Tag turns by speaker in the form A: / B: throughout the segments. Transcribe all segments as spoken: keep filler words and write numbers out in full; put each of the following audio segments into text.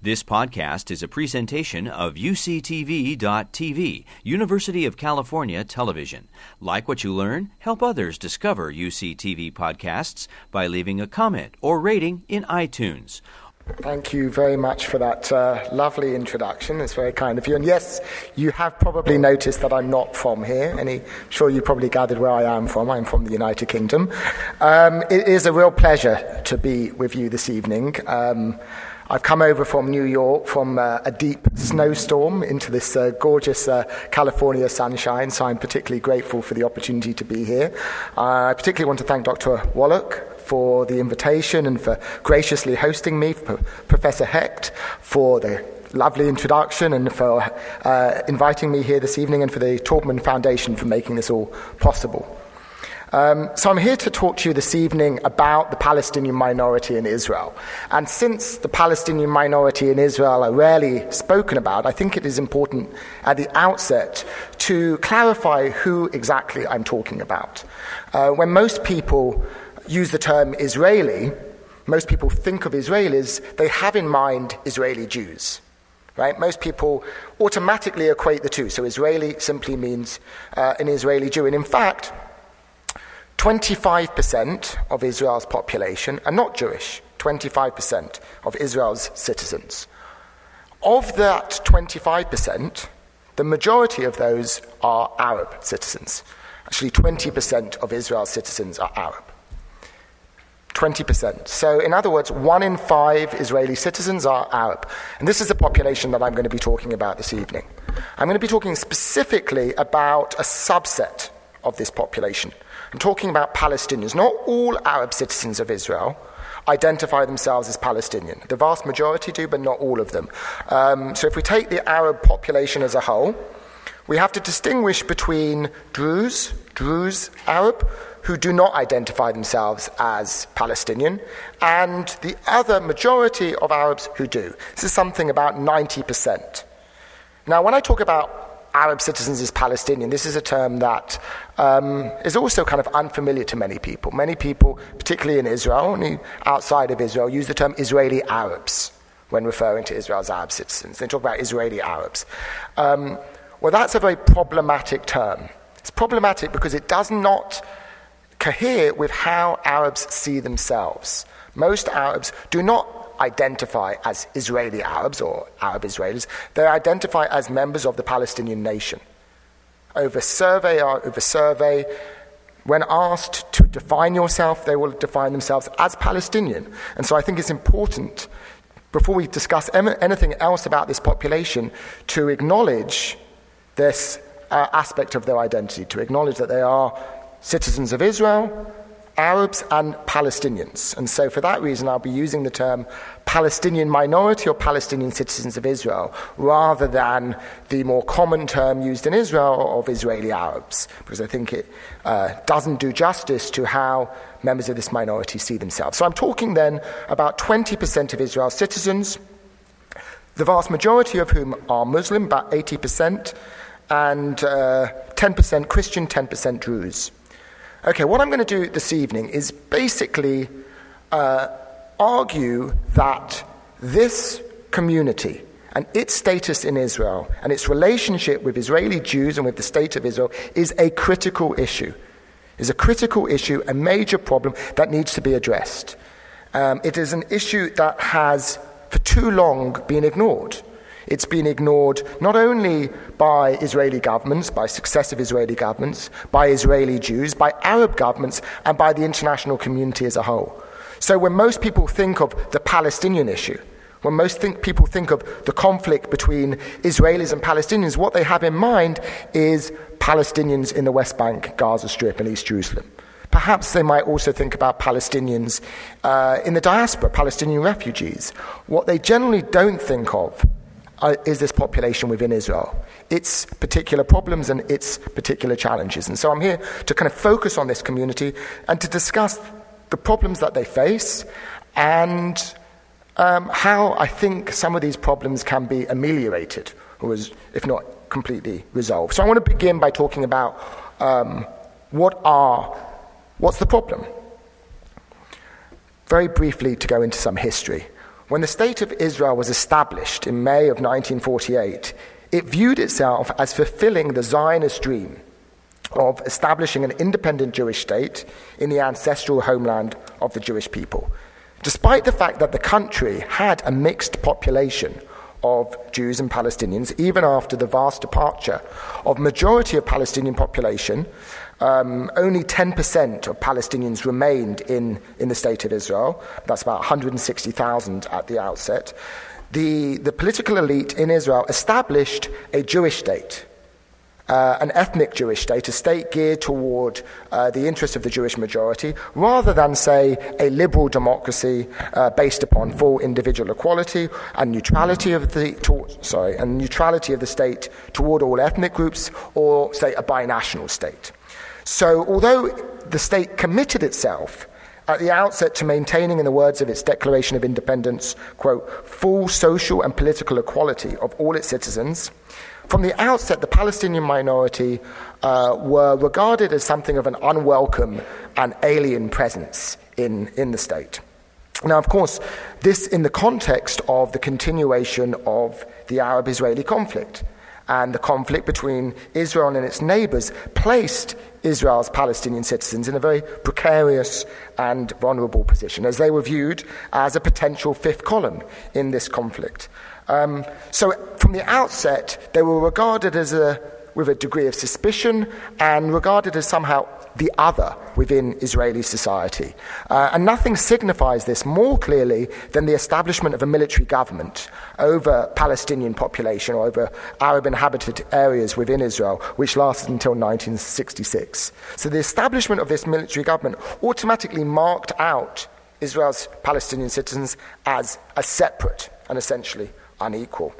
A: This podcast is a presentation of U C T V dot T V, University of California Television. Like what you learn? Help others discover U C T V podcasts by leaving a comment or rating in iTunes.
B: Thank you very much for that uh, lovely introduction. It's very kind of you. And yes, you have probably noticed that I'm not from here. And I'm sure you probably gathered where I am from. I'm from the United Kingdom. Um, it is a real pleasure to be with you this evening. Um, I've come over from New York from uh, a deep snowstorm into this uh, gorgeous uh, California sunshine, so I'm particularly grateful for the opportunity to be here. Uh, I particularly want to thank Doctor Wallach for the invitation and for graciously hosting me, for Professor Hecht for the lovely introduction and for uh, inviting me here this evening, and for the Taubman Foundation for making this all possible. Um, so I'm here to talk to you this evening about the Palestinian minority in Israel. And since the Palestinian minority in Israel are rarely spoken about, I think it is important at the outset to clarify who exactly I'm talking about. Uh, when most people use the term Israeli, most people think of Israelis, they have in mind Israeli Jews. Right? Most people automatically equate the two. So Israeli simply means uh, an Israeli Jew. And in fact, twenty-five percent of Israel's population are not Jewish, twenty-five percent of Israel's citizens. Of that twenty-five percent, the majority of those are Arab citizens. Actually, twenty percent of Israel's citizens are Arab. twenty percent. So, in other words, one in five Israeli citizens are Arab. And this is the population that I'm going to be talking about this evening. I'm going to be talking specifically about a subset of this population. I'm talking about Palestinians. Not all Arab citizens of Israel identify themselves as Palestinian. The vast majority do, but not all of them. Um, so if we take the Arab population as a whole, we have to distinguish between Druze, Druze Arab, who do not identify themselves as Palestinian, and the other majority of Arabs who do. This is something about ninety percent. Now, when I talk about Arab citizens as Palestinian, this is a term that um, is also kind of unfamiliar to many people. Many people, particularly in Israel and outside of Israel, use the term Israeli Arabs when referring to Israel's Arab citizens. They talk about Israeli Arabs. Um, well, that's a very problematic term. It's problematic because it does not cohere with how Arabs see themselves. Most Arabs do not identify as Israeli Arabs or Arab Israelis. They identify as members of the Palestinian nation. Over survey over survey, when asked to define yourself, they will define themselves as Palestinian. And so I think it's important, before we discuss anything else about this population, to acknowledge this uh, aspect of their identity, to acknowledge that they are citizens of Israel, Arabs and Palestinians. And so for that reason, I'll be using the term Palestinian minority or Palestinian citizens of Israel rather than the more common term used in Israel of Israeli Arabs, because I think it uh, doesn't do justice to how members of this minority see themselves. So I'm talking then about twenty percent of Israel's citizens, the vast majority of whom are Muslim, about eighty percent, and uh, ten percent Christian, ten percent Druze. Okay, what I'm going to do this evening is basically uh, argue that this community and its status in Israel and its relationship with Israeli Jews and with the state of Israel is a critical issue. Is a critical issue, a major problem that needs to be addressed. Um, it is an issue that has, for too long, been ignored. It's been ignored not only by Israeli governments, by successive Israeli governments, by Israeli Jews, by Arab governments, and by the international community as a whole. So when most people think of the Palestinian issue, when most think, people think of the conflict between Israelis and Palestinians, what they have in mind is Palestinians in the West Bank, Gaza Strip, and East Jerusalem. Perhaps they might also think about Palestinians uh, in the diaspora, Palestinian refugees. What they generally don't think of Uh, is this population within Israel, its particular problems and its particular challenges. And so I'm here to kind of focus on this community and to discuss the problems that they face and um, how I think some of these problems can be ameliorated, or is, if not completely resolved. So I want to begin by talking about um, what are, what's the problem? Very briefly, to go into some history. when the State of Israel was established in May of nineteen forty-eight, it viewed itself as fulfilling the Zionist dream of establishing an independent Jewish state in the ancestral homeland of the Jewish people, despite the fact that the country had a mixed population of Jews and Palestinians, even after the vast departure of majority of Palestinian population. Um, only ten percent of Palestinians remained in, in the State of Israel. That's about one hundred sixty thousand at the outset. The, the political elite in Israel established a Jewish state, uh, an ethnic Jewish state, a state geared toward uh, the interests of the Jewish majority, rather than, say, a liberal democracy uh, based upon full individual equality and neutrality of the to, sorry and neutrality of the state toward all ethnic groups, or, say, a binational state. So, although the state committed itself at the outset to maintaining, in the words of its Declaration of Independence, quote, full social and political equality of all its citizens, from the outset the Palestinian minority uh, were regarded as something of an unwelcome and alien presence in, in the state. Now, of course, this in the context of the continuation of the Arab-Israeli conflict. And the conflict between Israel and its neighbors placed Israel's Palestinian citizens in a very precarious and vulnerable position, as they were viewed as a potential fifth column in this conflict. Um, so from the outset, they were regarded as a, with a degree of suspicion and regarded as somehow the other within Israeli society. Uh, and nothing signifies this more clearly than the establishment of a military government over Palestinian population, or over Arab-inhabited areas within Israel, which lasted until nineteen sixty-six. So the establishment of this military government automatically marked out Israel's Palestinian citizens as, as separate and essentially unequal.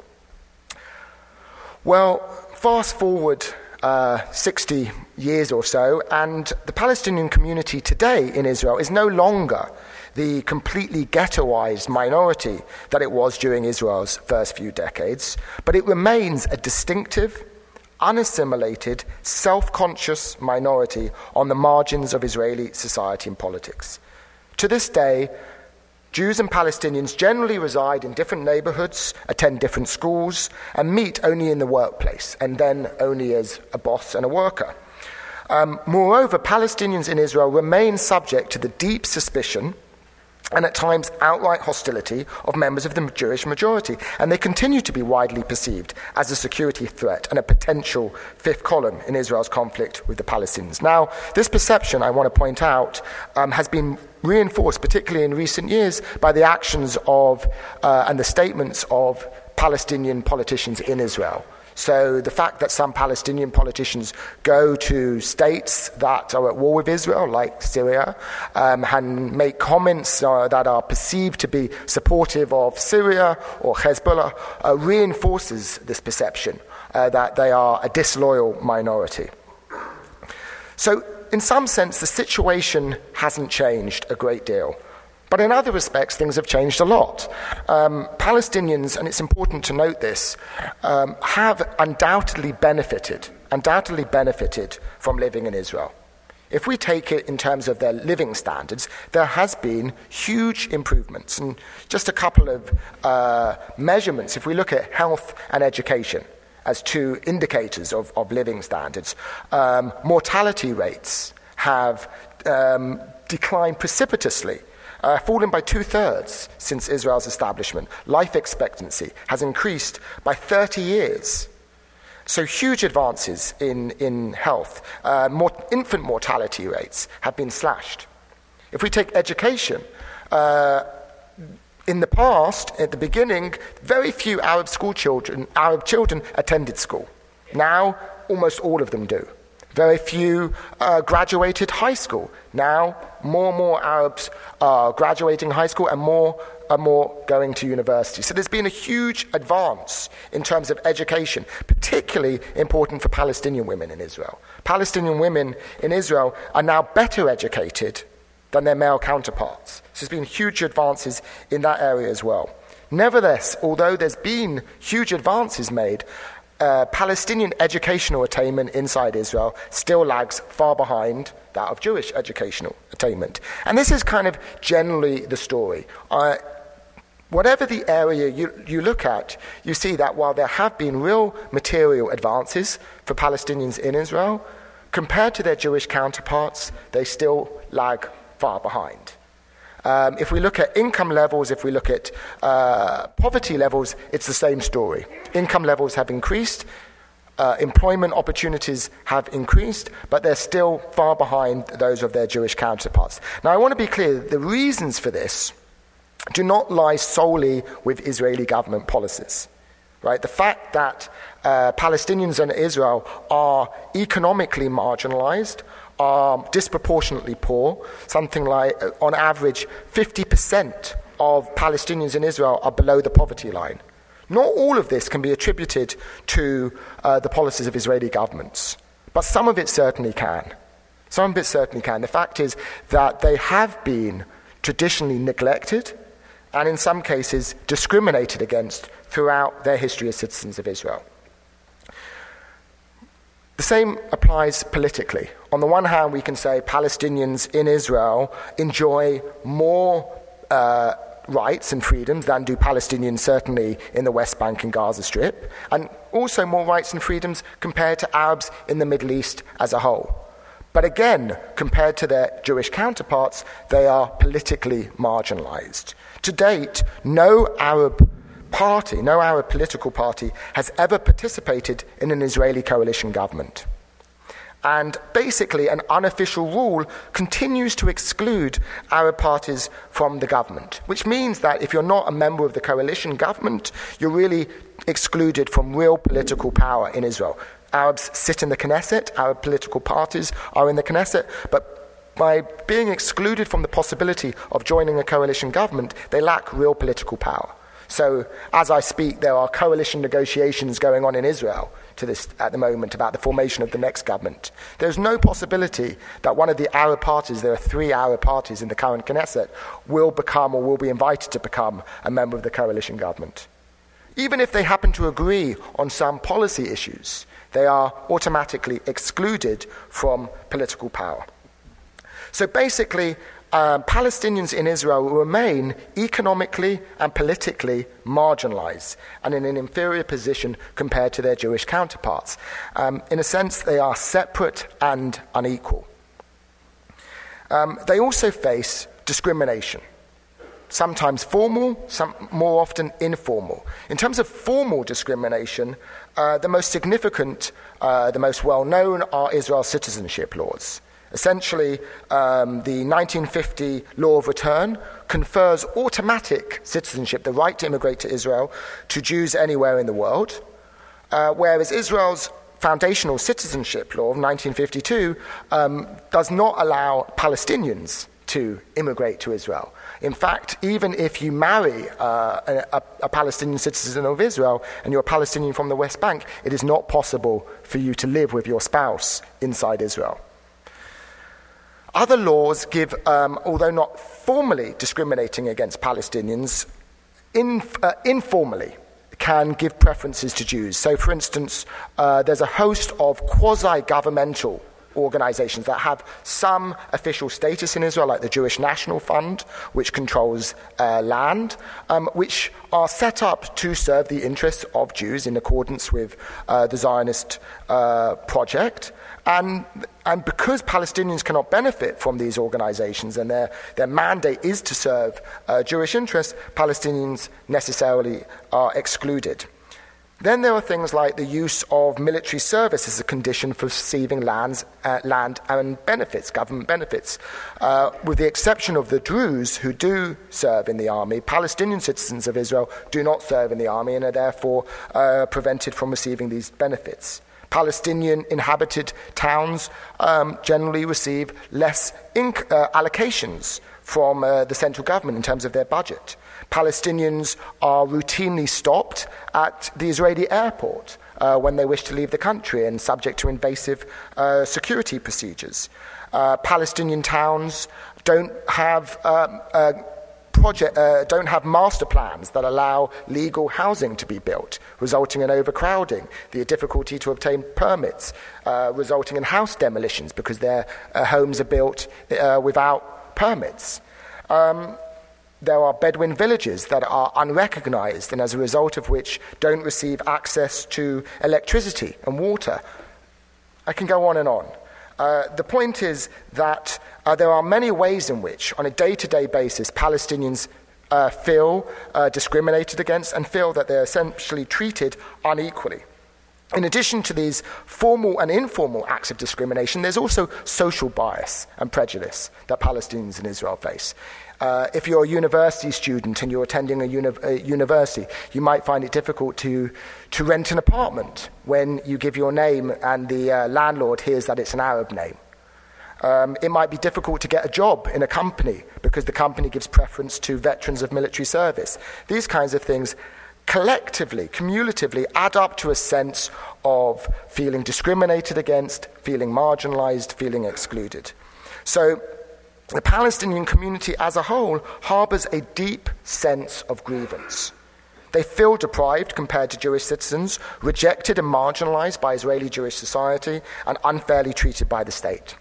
B: Well, fast forward Uh, sixty years or so, and the Palestinian community today in Israel is no longer the completely ghettoized minority that it was during Israel's first few decades, but it remains a distinctive, unassimilated, self-conscious minority on the margins of Israeli society and politics. To this day, Jews and Palestinians generally reside in different neighborhoods, attend different schools, and meet only in the workplace, and then only as a boss and a worker. Um, moreover, Palestinians in Israel remain subject to the deep suspicion and at times outright hostility of members of the Jewish majority, and they continue to be widely perceived as a security threat and a potential fifth column in Israel's conflict with the Palestinians. Now, this perception, I want to point out, um, has been reinforced, particularly in recent years, by the actions of uh, and the statements of Palestinian politicians in Israel. So the fact that some Palestinian politicians go to states that are at war with Israel, like Syria, um, and make comments uh, that are perceived to be supportive of Syria or Hezbollah, uh, reinforces this perception uh, that they are a disloyal minority. So in some sense, the situation hasn't changed a great deal. But in other respects, things have changed a lot. Um, Palestinians, and it's important to note this, um, have undoubtedly benefited, undoubtedly benefited from living in Israel. If we take it in terms of their living standards, there has been huge improvements. And just a couple of uh, measurements, if we look at health and education as two indicators of, of living standards, um, mortality rates have um, declined precipitously. Uh, fallen by two-thirds since Israel's establishment. Life expectancy has increased by thirty years. So huge advances in, in health. Uh, more, infant mortality rates have been slashed. If we take education, uh, in the past, at the beginning, very few Arab school children, Arab children attended school. Now, almost all of them do. Very few uh, graduated high school. Now, more and more Arabs are graduating high school and more and more going to university. So there's been a huge advance in terms of education, particularly important for Palestinian women in Israel. Palestinian women in Israel are now better educated than their male counterparts. So there's been huge advances in that area as well. Nevertheless, although there's been huge advances made, Uh, Palestinian educational attainment inside Israel still lags far behind that of Jewish educational attainment. And this is kind of generally the story. Uh, whatever the area you, you look at, you see that while there have been real material advances for Palestinians in Israel, compared to their Jewish counterparts, they still lag far behind. Um, if we look at income levels, if we look at uh, poverty levels, it's the same story. Income levels have increased, uh, employment opportunities have increased, but they're still far behind those of their Jewish counterparts. Now, I want to be clear, the reasons for this do not lie solely with Israeli government policies. Right? The fact that uh, Palestinians in Israel are economically marginalized, are disproportionately poor, something like, uh, on average, fifty percent of Palestinians in Israel are below the poverty line. Not all of this can be attributed to uh, the policies of Israeli governments, but some of it certainly can. Some of it certainly can. The fact is that they have been traditionally neglected and in some cases discriminated against throughout their history as citizens of Israel. The same applies politically. On the one hand, we can say Palestinians in Israel enjoy more uh, rights and freedoms than do Palestinians certainly in the West Bank and Gaza Strip, and also more rights and freedoms compared to Arabs in the Middle East as a whole. But again, compared to their Jewish counterparts, they are politically marginalized. To date, no Arab party, no Arab political party has ever participated in an Israeli coalition government. And basically, an unofficial rule continues to exclude Arab parties from the government, which means that if you're not a member of the coalition government, you're really excluded from real political power in Israel. Arabs sit in the Knesset, Arab political parties are in the Knesset, but by being excluded from the possibility of joining a coalition government, they lack real political power. So, as I speak, there are coalition negotiations going on in Israel to this at the moment about the formation of the next government. There's no possibility that one of the Arab parties, there are three Arab parties in the current Knesset, will become or will be invited to become a member of the coalition government. Even if they happen to agree on some policy issues, they are automatically excluded from political power. So basically, um, Palestinians in Israel remain economically and politically marginalized and in an inferior position compared to their Jewish counterparts. Um, in a sense, they are separate and unequal. Um, they also face discrimination. Sometimes formal, some more often informal. In terms of formal discrimination, uh, the most significant, uh, the most well-known are Israel's citizenship laws. Essentially, um, the nineteen fifty Law of Return confers automatic citizenship, the right to immigrate to Israel, to Jews anywhere in the world, uh, whereas Israel's foundational citizenship law of nineteen fifty-two um, does not allow Palestinians to immigrate to Israel. In fact, even if you marry uh, a, a Palestinian citizen of Israel and you're a Palestinian from the West Bank, it is not possible for you to live with your spouse inside Israel. Other laws give, um, although not formally discriminating against Palestinians, in, uh, informally can give preferences to Jews. So, for instance, uh, there's a host of quasi-governmental organizations that have some official status in Israel, like the Jewish National Fund, which controls uh, land, um, which are set up to serve the interests of Jews in accordance with uh, the Zionist uh, project. And, and because Palestinians cannot benefit from these organizations and their, their mandate is to serve uh, Jewish interests, Palestinians necessarily are excluded. Then there are things like the use of military service as a condition for receiving lands, uh, land and benefits, government benefits. Uh, with the exception of the Druze who do serve in the army, Palestinian citizens of Israel do not serve in the army and are therefore uh, prevented from receiving these benefits. Palestinian inhabited towns um, generally receive less inc- uh, allocations from uh, the central government in terms of their budget. Palestinians are routinely stopped at the Israeli airport uh, when they wish to leave the country and subject to invasive uh, security procedures. Uh, Palestinian towns don't have um, uh, project, uh, don't have master plans that allow legal housing to be built, resulting in overcrowding, the difficulty to obtain permits, uh, resulting in house demolitions because their uh, homes are built uh, without permits. Um, there are Bedouin villages that are unrecognized and as a result of which don't receive access to electricity and water. I can go on and on. Uh, the point is that uh, there are many ways in which, on a day-to-day basis, Palestinians uh, feel uh, discriminated against and feel that they're essentially treated unequally. In addition to these formal and informal acts of discrimination, there's also social bias and prejudice that Palestinians in Israel face. Uh, if you're a university student and you're attending a, uni- a university, you might find it difficult to, to rent an apartment when you give your name and the uh, landlord hears that it's an Arab name. Um, it might be difficult to get a job in a company because the company gives preference to veterans of military service. These kinds of things collectively, cumulatively add up to a sense of feeling discriminated against, feeling marginalized, feeling excluded. So the Palestinian community as a whole harbors a deep sense of grievance. They feel deprived compared to Jewish citizens, rejected and marginalized by Israeli Jewish society, and unfairly treated by the state.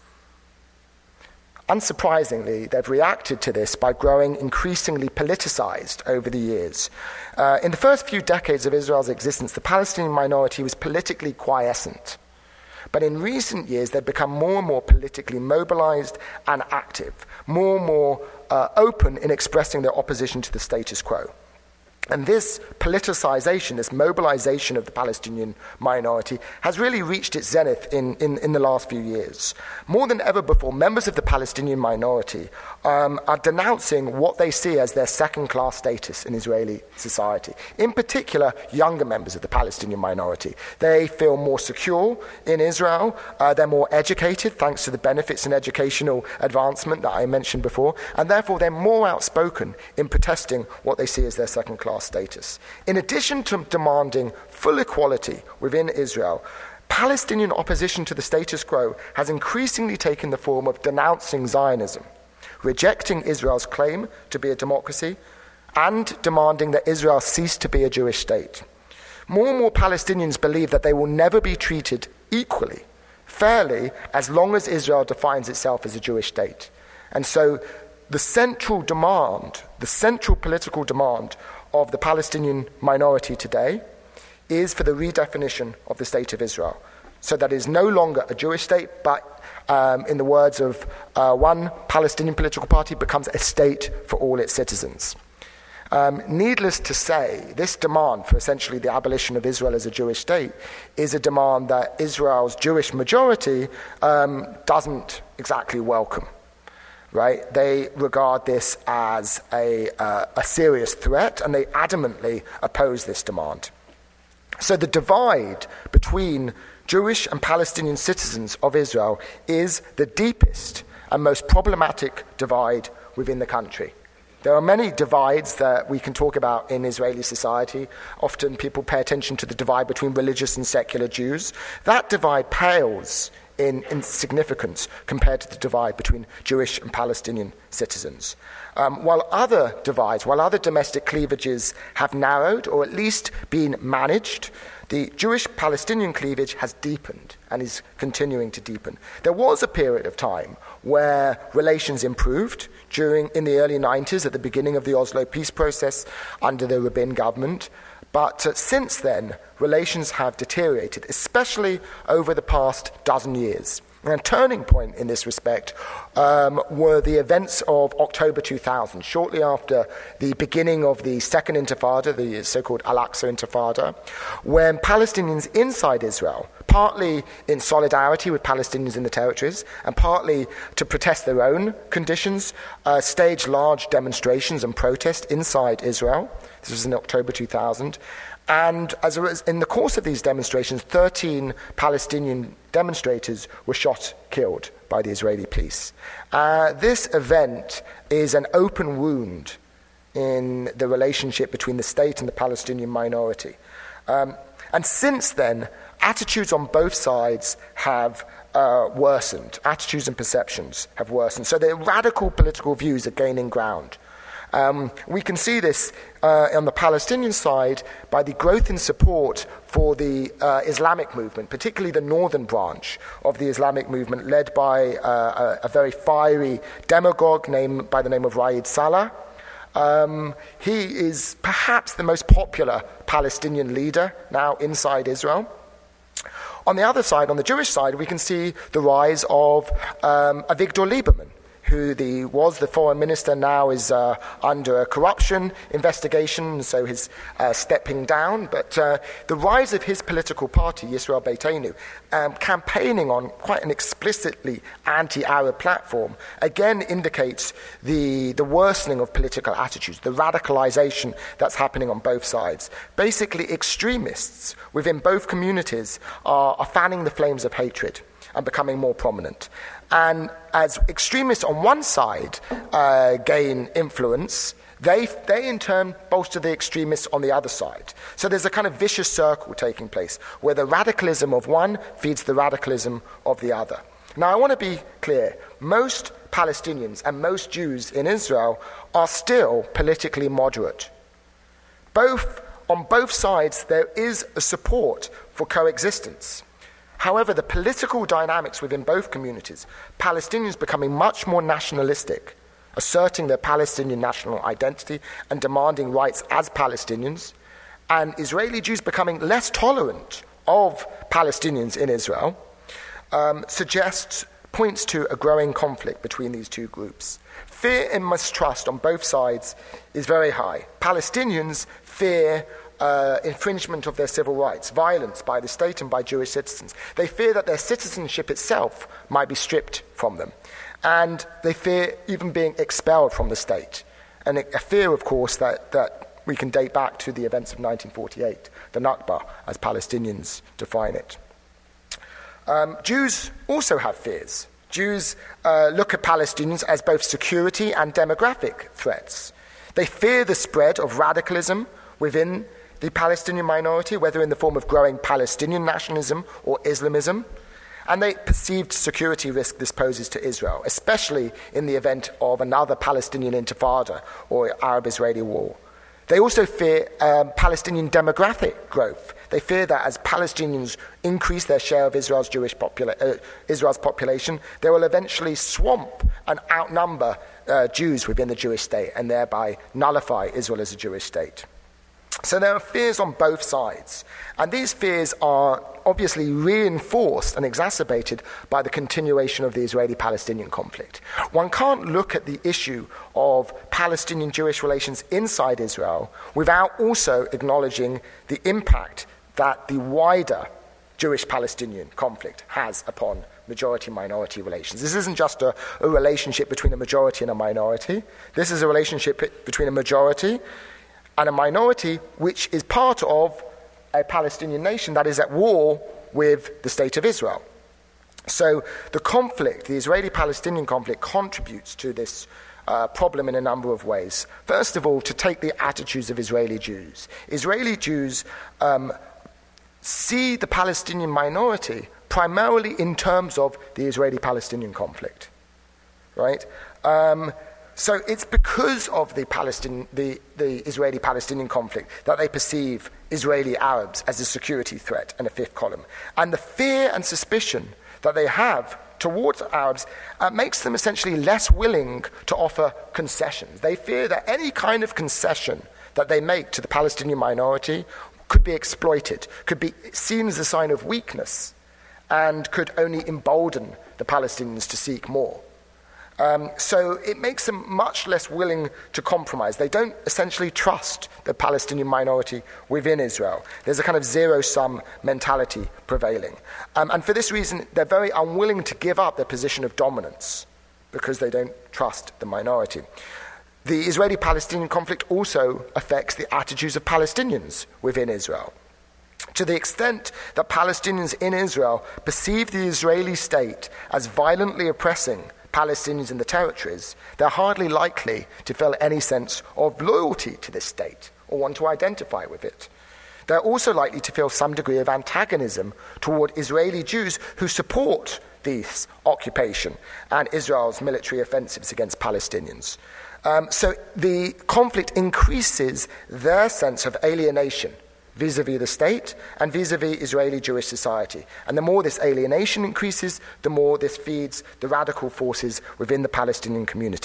B: Unsurprisingly, they've reacted to this by growing increasingly politicized over the years. Uh, in the first few decades of Israel's existence, the Palestinian minority was politically quiescent. But in recent years, they've become more and more politically mobilized and active, more and more uh, open in expressing their opposition to the status quo. And this politicization, this mobilization of the Palestinian minority has really reached its zenith in, in, in the last few years. More than ever before, members of the Palestinian minority um, are denouncing what they see as their second-class status in Israeli society. In particular, younger members of the Palestinian minority. They feel more secure in Israel. Uh, they're more educated, thanks to the benefits and educational advancement that I mentioned before. And therefore, they're more outspoken in protesting what they see as their second-class status. In addition to demanding full equality within Israel, Palestinian opposition to the status quo has increasingly taken the form of denouncing Zionism, rejecting Israel's claim to be a democracy, and demanding that Israel cease to be a Jewish state. More and more Palestinians believe that they will never be treated equally, fairly, as long as Israel defines itself as a Jewish state. And so the central demand, the central political demand of the Palestinian minority today is for the redefinition of the state of Israel, so that it is no longer a Jewish state, but um, in the words of uh, one Palestinian political party, becomes a state for all its citizens. Um, needless to say, this demand for essentially the abolition of Israel as a Jewish state is a demand that Israel's Jewish majority um, doesn't exactly welcome. Right? They regard this as a, uh, a serious threat, and they adamantly oppose this demand. So the divide between Jewish and Palestinian citizens of Israel is the deepest and most problematic divide within the country. There are many divides that we can talk about in Israeli society. Often people pay attention to the divide between religious and secular Jews. That divide pales in, in significance compared to the divide between Jewish and Palestinian citizens. Um, while other divides, while other domestic cleavages have narrowed or at least been managed, the Jewish-Palestinian cleavage has deepened and is continuing to deepen. There was a period of time where relations improved during in the early nineties, at the beginning of the Oslo peace process under the Rabin government. But uh, since then, relations have deteriorated, especially over the past dozen years. And a turning point in this respect um, were the events of October two thousand, shortly after the beginning of the Second Intifada, the so-called Al-Aqsa Intifada, when Palestinians inside Israel, partly in solidarity with Palestinians in the territories and partly to protest their own conditions, uh, staged large demonstrations and protests inside Israel. This was in October two thousand. And as a, in the course of these demonstrations, thirteen Palestinian demonstrators were shot, killed by the Israeli police. Uh, this event is an open wound in the relationship between the state and the Palestinian minority. Um, and since then, attitudes on both sides have uh, worsened. Attitudes and perceptions have worsened. So the radical political views are gaining ground. Um, we can see this uh, on the Palestinian side by the growth in support for the uh, Islamic movement, particularly the northern branch of the Islamic movement, led by uh, a, a very fiery demagogue named by the name of Raed Salah. Um, he is perhaps the most popular Palestinian leader now inside Israel. On the other side, on the Jewish side, we can see the rise of um, Avigdor Lieberman, who the, was the foreign minister, now is uh, under a corruption investigation, so he's uh, stepping down. But uh, the rise of his political party, Yisrael Beitenu, um, campaigning on quite an explicitly anti-Arab platform, again indicates the, the worsening of political attitudes, the radicalization that's happening on both sides. Basically, extremists within both communities are, are fanning the flames of hatred and becoming more prominent. And as extremists on one side uh, gain influence, they, they in turn bolster the extremists on the other side. So there's a kind of vicious circle taking place, where the radicalism of one feeds the radicalism of the other. Now, I want to be clear. Most Palestinians and most Jews in Israel are still politically moderate. Both, on both sides, there is a support for coexistence. However, the political dynamics within both communities, Palestinians becoming much more nationalistic, asserting their Palestinian national identity and demanding rights as Palestinians, and Israeli Jews becoming less tolerant of Palestinians in Israel, um, suggests, points to a growing conflict between these two groups. Fear and mistrust on both sides is very high. Palestinians fear Uh, infringement of their civil rights, violence by the state and by Jewish citizens. They fear that their citizenship itself might be stripped from them. And they fear even being expelled from the state. And a fear, of course, that, that we can date back to the events of nineteen forty-eight, the Nakba, as Palestinians define it. Um, Jews also have fears. Jews uh, look at Palestinians as both security and demographic threats. They fear the spread of radicalism within the Palestinian minority, whether in the form of growing Palestinian nationalism or Islamism, and they perceived security risk this poses to Israel, especially in the event of another Palestinian intifada or Arab-Israeli war. They also fear um, Palestinian demographic growth. They fear that as Palestinians increase their share of Israel's Jewish popula- uh, Israel's population, they will eventually swamp and outnumber uh, Jews within the Jewish state and thereby nullify Israel as a Jewish state. So there are fears on both sides, and these fears are obviously reinforced and exacerbated by the continuation of the Israeli-Palestinian conflict. One can't look at the issue of Palestinian-Jewish relations inside Israel without also acknowledging the impact that the wider Jewish-Palestinian conflict has upon majority-minority relations. This isn't just a, a relationship between a majority and a minority. This is a relationship between a majority and a minority which is part of a Palestinian nation that is at war with the state of Israel. So the conflict, the Israeli-Palestinian conflict, contributes to this uh, problem in a number of ways. First of all, to take the attitudes of Israeli Jews. Israeli Jews um, see the Palestinian minority primarily in terms of the Israeli-Palestinian conflict, right? Um, So it's because of the, Palestine, the, the Israeli-Palestinian conflict that they perceive Israeli Arabs as a security threat and a fifth column. And the fear and suspicion that they have towards Arabs uh, makes them essentially less willing to offer concessions. They fear that any kind of concession that they make to the Palestinian minority could be exploited, could be seen as a sign of weakness, and could only embolden the Palestinians to seek more. Um, so it makes them much less willing to compromise. They don't essentially trust the Palestinian minority within Israel. There's a kind of zero-sum mentality prevailing. Um, and for this reason, they're very unwilling to give up their position of dominance because they don't trust the minority. The Israeli-Palestinian conflict also affects the attitudes of Palestinians within Israel. To the extent that Palestinians in Israel perceive the Israeli state as violently oppressing Palestinians in the territories, they're hardly likely to feel any sense of loyalty to this state or want to identify with it. They're also likely to feel some degree of antagonism toward Israeli Jews who support this occupation and Israel's military offensives against Palestinians. Um, so the conflict increases their sense of alienation vis-a-vis the state and vis-a-vis Israeli Jewish society. And the more this alienation increases, the more this feeds the radical forces within the Palestinian community.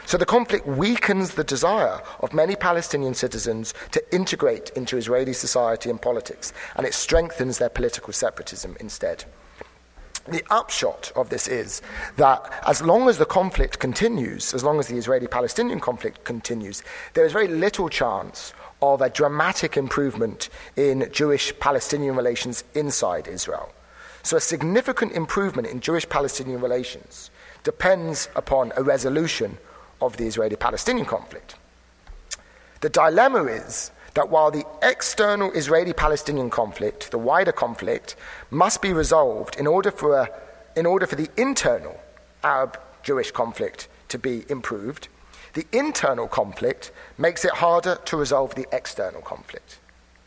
B: So the conflict weakens the desire of many Palestinian citizens to integrate into Israeli society and politics, and it strengthens their political separatism instead. The upshot of this is that as long as the conflict continues, as long as the Israeli-Palestinian conflict continues, there is very little chance of a dramatic improvement in Jewish-Palestinian relations inside Israel. So a significant improvement in Jewish-Palestinian relations depends upon a resolution of the Israeli-Palestinian conflict. The dilemma is that while the external Israeli-Palestinian conflict, the wider conflict, must be resolved in order for a, in order for the internal Arab-Jewish conflict to be improved, the internal conflict makes it harder to resolve the external conflict.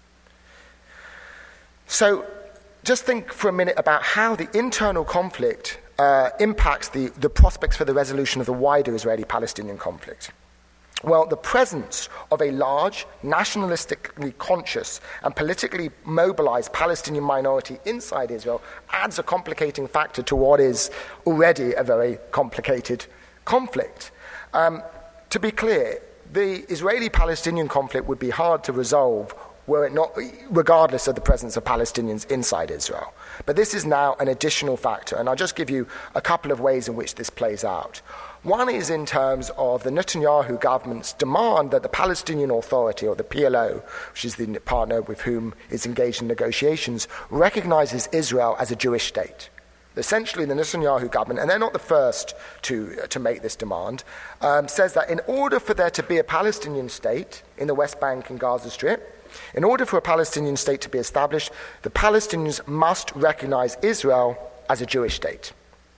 B: So just think for a minute about how the internal conflict uh, impacts the, the prospects for the resolution of the wider Israeli-Palestinian conflict. Well, the presence of a large, nationalistically conscious and politically mobilized Palestinian minority inside Israel adds a complicating factor to what is already a very complicated conflict. Um, to be clear, the Israeli-Palestinian conflict would be hard to resolve were it not, regardless of the presence of Palestinians inside Israel. But this is now an additional factor, and I'll just give you a couple of ways in which this plays out. One is in terms of the Netanyahu government's demand that the Palestinian Authority, or the P L O, which is the partner with whom it's engaged in negotiations, recognizes Israel as a Jewish state. Essentially, the Netanyahu government, and they're not the first to, to make this demand, um, says that in order for there to be a Palestinian state in the West Bank and Gaza Strip, in order for a Palestinian state to be established, the Palestinians must recognize Israel as a Jewish state.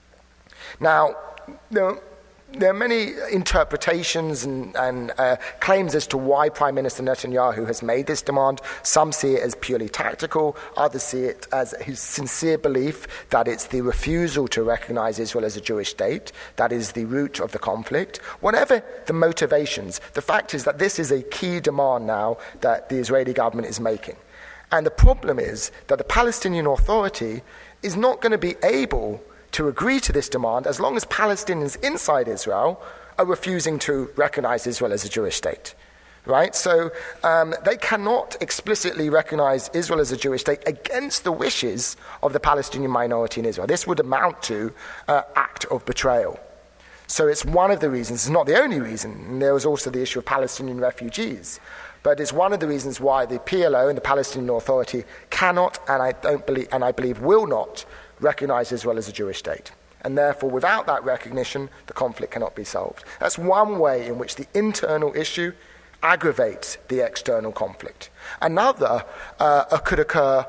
B: Now, there, there are many interpretations and, and uh, claims as to why Prime Minister Netanyahu has made this demand. Some see it as purely tactical, others see it as his sincere belief that it's the refusal to recognize Israel as a Jewish state that is the root of the conflict. Whatever the motivations, the fact is that this is a key demand now that the Israeli government is making. And the problem is that the Palestinian Authority is not going to be able to agree to this demand as long as Palestinians inside Israel are refusing to recognize Israel as a Jewish state. Right? So um, they cannot explicitly recognize Israel as a Jewish state against the wishes of the Palestinian minority in Israel. This would amount to an uh, act of betrayal. So it's one of the reasons, it's not the only reason, and there was also the issue of Palestinian refugees, but it's one of the reasons why the P L O and the Palestinian Authority cannot, and I don't believe, and I believe will not, recognize Israel as a Jewish state. And therefore, without that recognition, the conflict cannot be solved. That's one way in which the internal issue aggravates the external conflict. Another uh, could occur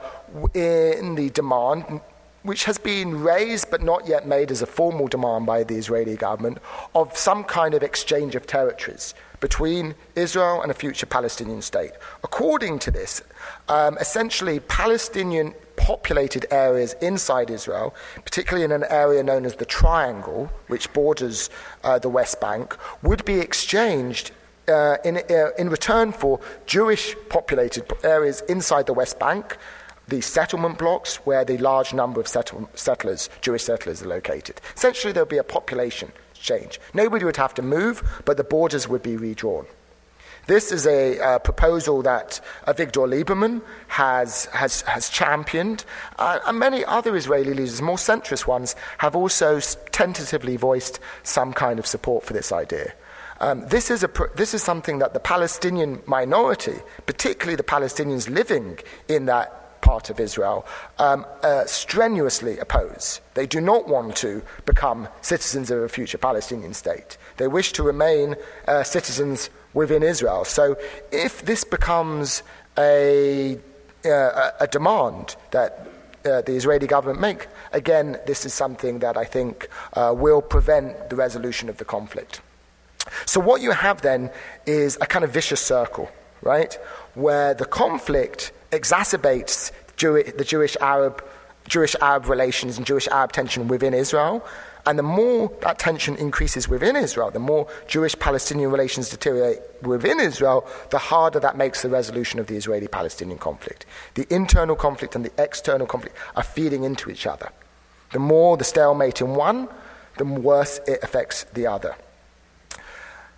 B: in the demand, which has been raised but not yet made as a formal demand by the Israeli government, of some kind of exchange of territories between Israel and a future Palestinian state. According to this, um, essentially Palestinian populated areas inside Israel, particularly in an area known as the Triangle, which borders uh, the West Bank, would be exchanged uh, in, uh, in return for Jewish populated areas inside the West Bank, the settlement blocks where the large number of settle- settlers, Jewish settlers, are located. Essentially, there would be a population change. Nobody would have to move, but the borders would be redrawn. This is a uh, proposal that uh, Avigdor Lieberman has has, has championed, uh, and many other Israeli leaders, more centrist ones, have also tentatively voiced some kind of support for this idea. Um, this is a this is something that the Palestinian minority, particularly the Palestinians living in that part of Israel, um, uh, strenuously oppose. They do not want to become citizens of a future Palestinian state. They wish to remain uh, citizens within Israel. So if this becomes a, uh, a demand that uh, the Israeli government make, again, this is something that I think uh, will prevent the resolution of the conflict. So what you have then is a kind of vicious circle, right, where the conflict exacerbates Jew- the Jewish-Arab Jewish-Arab relations and Jewish-Arab tension within Israel, and the more that tension increases within Israel, the more Jewish-Palestinian relations deteriorate within Israel, the harder that makes the resolution of the Israeli-Palestinian conflict. The internal conflict and the external conflict are feeding into each other. The more the stalemate in one, the worse it affects the other.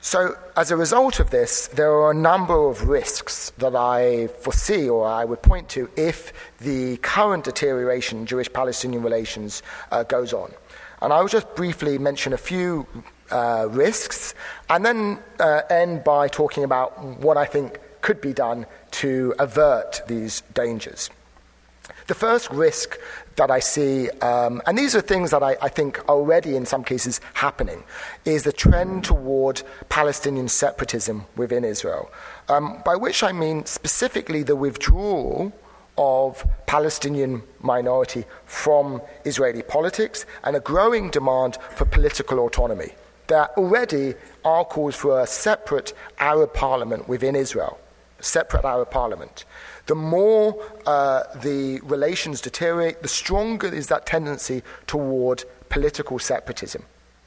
B: So as a result of this, there are a number of risks that I foresee or I would point to if the current deterioration in Jewish-Palestinian relations uh, goes on. And I will just briefly mention a few uh, risks and then uh, end by talking about what I think could be done to avert these dangers. The first risk that I see, um, and these are things that I, I think are already in some cases happening, is the trend toward Palestinian separatism within Israel, um, by which I mean specifically the withdrawal of Palestinian minority from Israeli politics and a growing demand for political autonomy. There already are calls for a separate Arab parliament within Israel, a separate Arab parliament. The more uh, the relations deteriorate, the stronger is that tendency toward political separatism.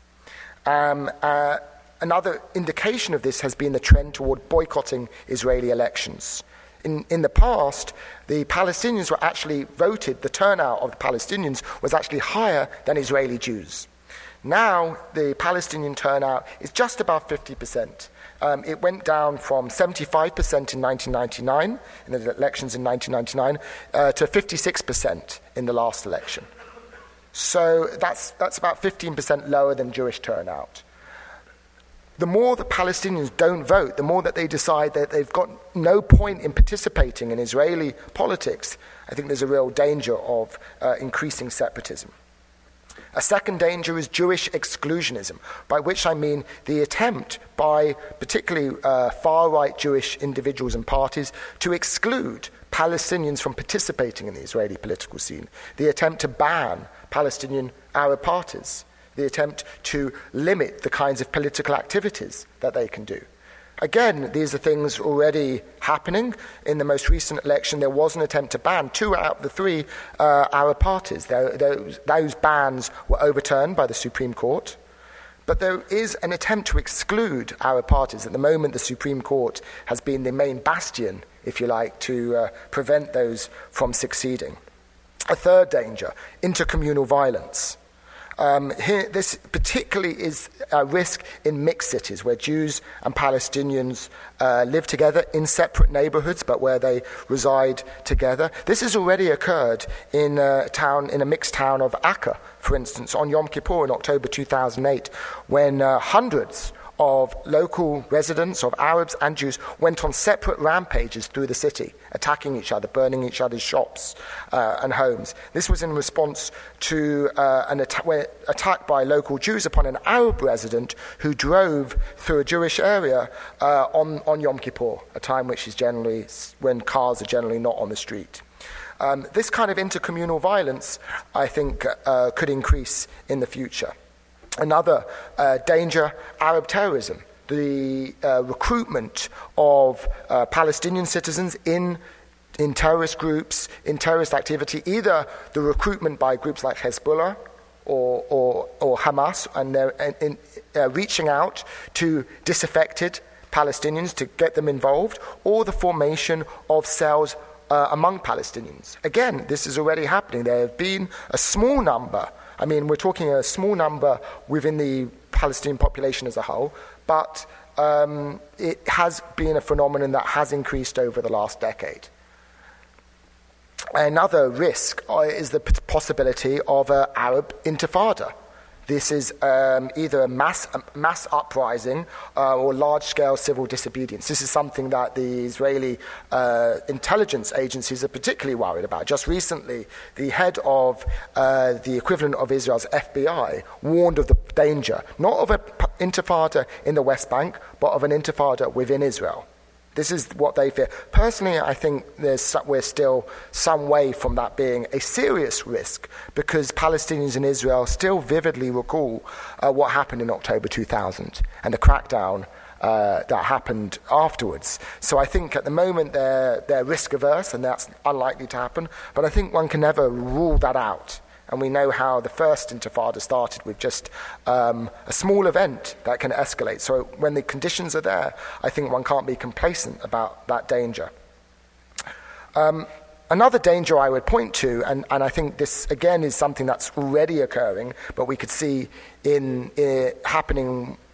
B: Um, uh, another indication of this has been the trend toward boycotting Israeli elections. In, in the past, the Palestinians were actually voted, the turnout of the Palestinians was actually higher than Israeli Jews. Now, the Palestinian turnout is just above fifty percent. Um, it went down from seventy-five percent in nineteen ninety-nine, in the elections in nineteen ninety-nine, uh, to fifty-six percent in the last election. So that's, that's about fifteen percent lower than Jewish turnout. The more the Palestinians don't vote, the more that they decide that they've got no point in participating in Israeli politics, I think there's a real danger of uh, increasing separatism. A second danger is Jewish exclusionism, by which I mean the attempt by particularly uh, far-right Jewish individuals and parties to exclude Palestinians from participating in the Israeli political scene, the attempt to ban Palestinian Arab parties, the attempt to limit the kinds of political activities that they can do. Again, these are things already happening. In the most recent election, there was an attempt to ban two out of the three uh, Arab parties. Those, those bans were overturned by the Supreme Court. But there is an attempt to exclude Arab parties. At the moment, the Supreme Court has been the main bastion, if you like, to uh, prevent those from succeeding. A third danger, intercommunal violence. Um, here, this particularly is a risk in mixed cities where Jews and Palestinians uh, live together in separate neighborhoods, but where they reside together. This has already occurred in a town, in a mixed town of Akka, for instance, on Yom Kippur in October two thousand eight, when uh, hundreds of local residents, of Arabs and Jews, went on separate rampages through the city, attacking each other, burning each other's shops uh, and homes. This was in response to uh, an attack, attack by local Jews upon an Arab resident who drove through a Jewish area uh, on, on Yom Kippur, a time which is generally when cars are generally not on the street. Um, this kind of intercommunal violence, I think, uh, could increase in the future. Another uh, danger, Arab terrorism, the uh, recruitment of uh, Palestinian citizens in, in terrorist groups, in terrorist activity, either the recruitment by groups like Hezbollah or, or, or Hamas, and they're in, in, uh, reaching out to disaffected Palestinians to get them involved, or the formation of cells uh, among Palestinians. Again, this is already happening. There have been a small number, I mean, we're talking a small number within the Palestinian population as a whole, but um, it has been a phenomenon that has increased over the last decade. Another risk is the possibility of an Arab intifada. This is um, either a mass, a mass uprising uh, or large-scale civil disobedience. This is something that the Israeli uh, intelligence agencies are particularly worried about. Just recently, the head of uh, the equivalent of Israel's F B I warned of the danger, not of an intifada in the West Bank, but of an intifada within Israel. This is what they fear. Personally, I think there's, we're still some way from that being a serious risk, because Palestinians in Israel still vividly recall uh, what happened in October two thousand and the crackdown uh, that happened afterwards. So I think at the moment they're, they're risk averse, and that's unlikely to happen, but I think one can never rule that out. And we know how the first intifada started with just um, a small event that can escalate. So when the conditions are there, I think one can't be complacent about that danger. Um, another danger I would point to, and, and I think this again is something that's already occurring, but we could see in, in happening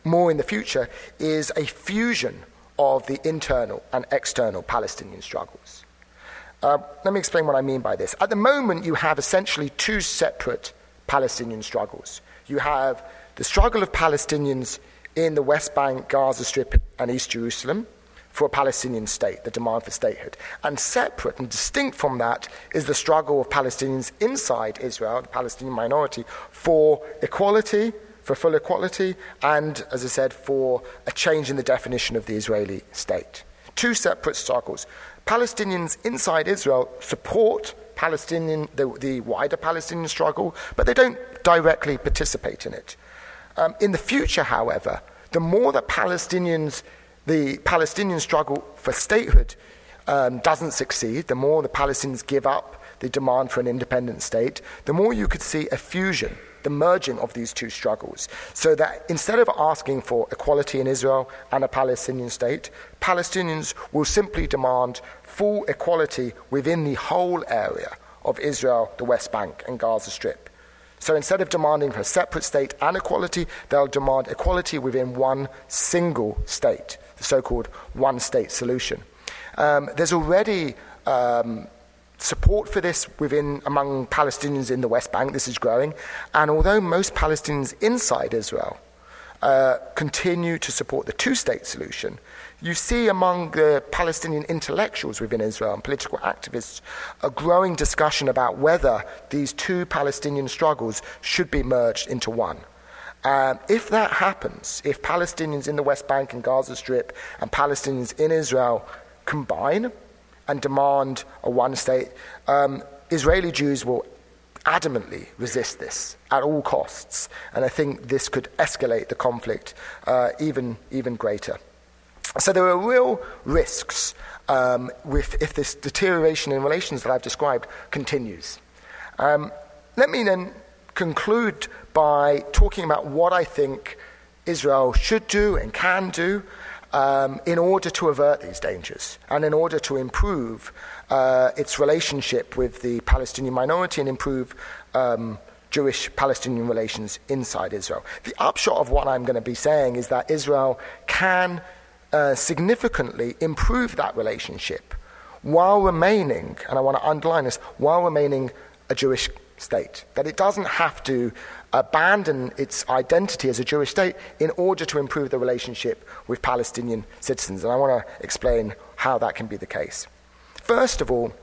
B: more in the future is a fusion of the internal and external Palestinian struggles. Uh, let me explain what I mean by this. At the moment, you have essentially two separate Palestinian struggles. You have the struggle of Palestinians in the West Bank, Gaza Strip, and East Jerusalem for a Palestinian state, the demand for statehood. And separate and distinct from that is the struggle of Palestinians inside Israel, the Palestinian minority, for equality, for full equality, and, as I said, for a change in the definition of the Israeli state. Two separate struggles. Palestinians inside Israel support Palestinian, the, the wider Palestinian struggle, but they don't directly participate in it. Um, in the future, however, the more that Palestinians, the Palestinian struggle for statehood um, doesn't succeed, the more the Palestinians give up the demand for an independent state, the more you could see a fusion, the merging of these two struggles, so that instead of asking for equality in Israel and a Palestinian state, Palestinians will simply demand full equality within the whole area of Israel, the West Bank, and Gaza Strip. So instead of demanding for a separate state and equality, they'll demand equality within one single state, the so-called one-state solution. Um, there's already um, support for this within among Palestinians in the West Bank. This is growing. And although most Palestinians inside Israel uh, continue to support the two-state solution, you see among the Palestinian intellectuals within Israel and political activists a growing discussion about whether these two Palestinian struggles should be merged into one. Um, if that happens, if Palestinians in the West Bank and Gaza Strip and Palestinians in Israel combine and demand a one-state, um, Israeli Jews will adamantly resist this at all costs. And I think this could escalate the conflict uh, even, even greater. So there are real risks um, with, if this deterioration in relations that I've described continues. Um, let me then conclude by talking about what I think Israel should do and can do um, in order to avert these dangers and in order to improve uh, its relationship with the Palestinian minority and improve um, Jewish-Palestinian relations inside Israel. The upshot of what I'm going to be saying is that Israel can Uh, significantly improve that relationship while remaining, and I want to underline this, while remaining a Jewish state. That it doesn't have to abandon its identity as a Jewish state in order to improve the relationship with Palestinian citizens. And I want to explain how that can be the case. First of all,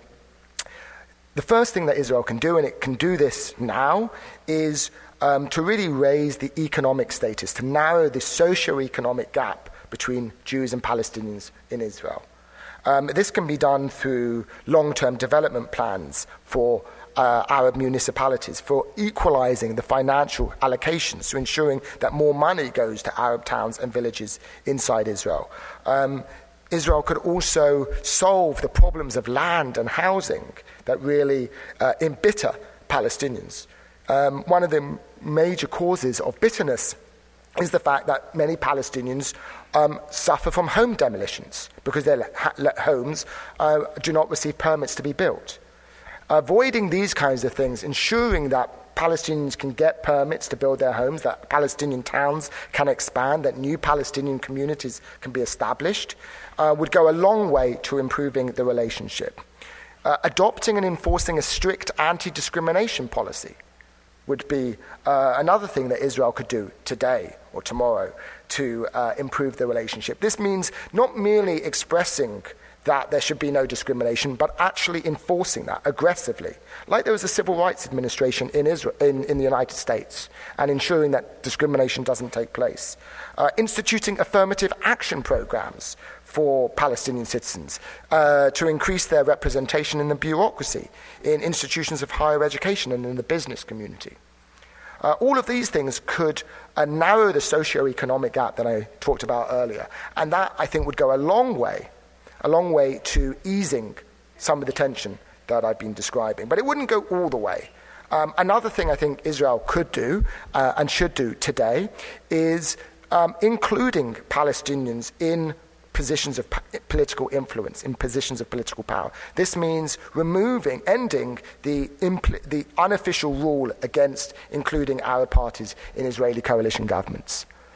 B: the first thing that Israel can do, and it can do this now, is um, to really raise the economic status, to narrow the socio-economic gap between Jews and Palestinians in Israel. Um, this can be done through long-term development plans for uh, Arab municipalities, for equalizing the financial allocations, so ensuring that more money goes to Arab towns and villages inside Israel. Um, Israel could also solve the problems of land and housing that really uh, embitter Palestinians. Um, one of the major causes of bitterness is the fact that many Palestinians um, suffer from home demolitions because their ha- homes uh, do not receive permits to be built. Avoiding these kinds of things, ensuring that Palestinians can get permits to build their homes, that Palestinian towns can expand, that new Palestinian communities can be established, uh, would go a long way to improving the relationship. Uh, adopting and enforcing a strict anti-discrimination policy would be uh, another thing that Israel could do today or tomorrow to uh, improve the relationship. This means not merely expressing that there should be no discrimination, but actually enforcing that aggressively. Like there was a civil rights administration in Israel, in, in the United States, and ensuring that discrimination doesn't take place. Uh, instituting affirmative action programs for Palestinian citizens uh, to increase their representation in the bureaucracy, in institutions of higher education and in the business community. Uh, all of these things could uh, narrow the socio-economic gap that I talked about earlier. And that, I think, would go a long way, a long way to easing some of the tension that I've been describing. But it wouldn't go all the way. Um, another thing I think Israel could do uh, and should do today is um, including Palestinians in positions of p- political influence, in positions of political power. This means removing, ending the, impl- the unofficial rule against including Arab parties in Israeli coalition governments.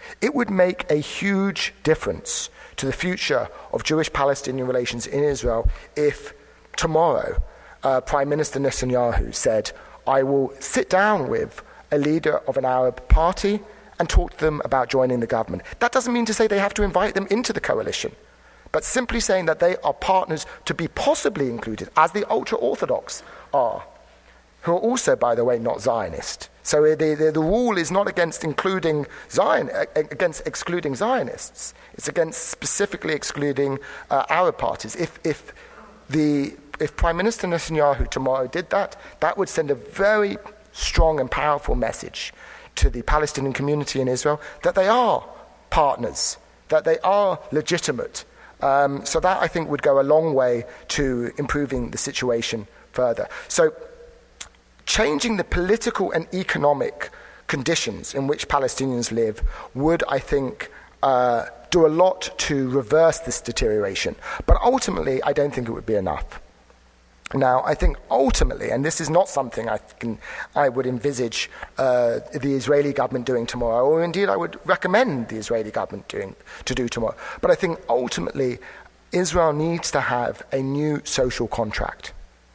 B: It would make a huge difference to the future of Jewish-Palestinian relations in Israel if tomorrow uh, Prime Minister Netanyahu said, I will sit down with a leader of an Arab party and talk to them about joining the government. That doesn't mean to say they have to invite them into the coalition, but simply saying that they are partners to be possibly included, as the ultra-Orthodox are, who are also, by the way, not Zionist. So the, the, the rule is not against including Zion, against excluding Zionists. It's against specifically excluding uh, Arab parties. If if the if Prime Minister Netanyahu tomorrow did that, that would send a very strong and powerful message to the Palestinian community in Israel that they are partners, that they are legitimate. Um, so that, I think, would go a long way to improving the situation further. So changing the political and economic conditions in which Palestinians live would, I think, uh, do a lot to reverse this deterioration. But ultimately, I don't think it would be enough. Now, I think ultimately, and this is not something I can, I would envisage uh, the Israeli government doing tomorrow, or indeed I would recommend the Israeli government doing to do tomorrow. But I think ultimately, Israel needs to have a new social contract,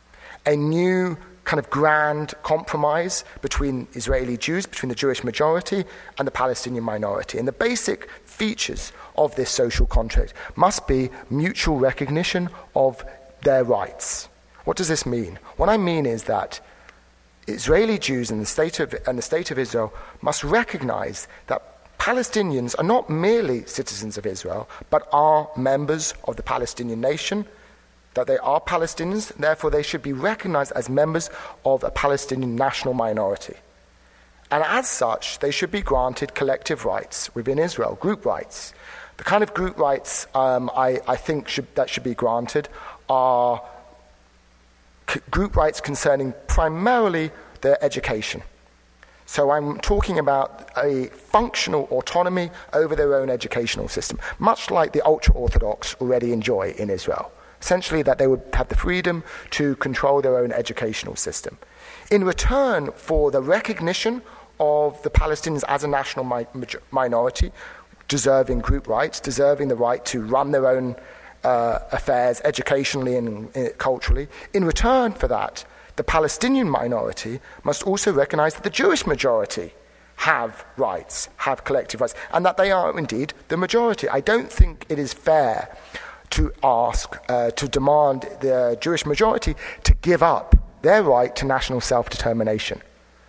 B: a new kind of grand compromise between Israeli Jews, between the Jewish majority and the Palestinian minority. And the basic features of this social contract must be mutual recognition of their rights. What does this mean? What I mean is that Israeli Jews and the state of, and the state of Israel must recognize that Palestinians are not merely citizens of Israel, but are members of the Palestinian nation, that they are Palestinians, therefore they should be recognized as members of a Palestinian national minority. And as such, they should be granted collective rights within Israel, group rights. The kind of group rights um, I, I think should, that should be granted are c- group rights concerning primarily their education. So I'm talking about a functional autonomy over their own educational system, much like the ultra-Orthodox already enjoy in Israel. Essentially that they would have the freedom to control their own educational system. In return for the recognition of the Palestinians as a national mi- minority, deserving group rights, deserving the right to run their own uh, affairs educationally and, and culturally, in return for that, the Palestinian minority must also recognize that the Jewish majority have rights, have collective rights, and that they are indeed the majority. I don't think it is fair to ask, uh, to demand the Jewish majority to give up their right to national self-determination.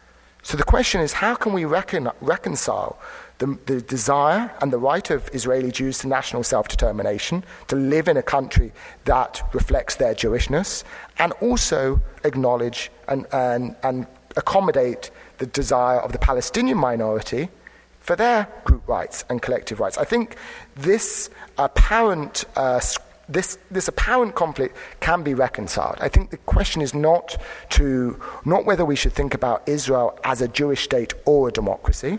B: So the question is, how can we recon- reconcile the, the desire and the right of Israeli Jews to national self-determination, to live in a country that reflects their Jewishness, and also acknowledge and, and, and accommodate the desire of the Palestinian minority for their group rights and collective rights? I think this apparent uh, this this apparent conflict can be reconciled. I think the question is not to not whether we should think about Israel as a Jewish state or a democracy,